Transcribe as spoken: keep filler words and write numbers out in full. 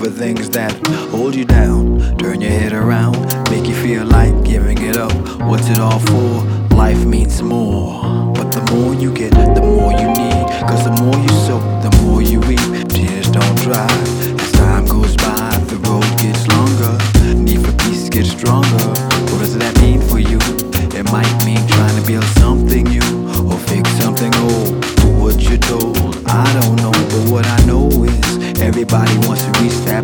For things that hold you down, turn your head around, make you feel like giving it up. What's it all for? Life means more. But the more you get, the more you need. Cause the more you sow, the more you reap. Tears don't dry. As time goes by, the road gets longer. Need for peace gets stronger.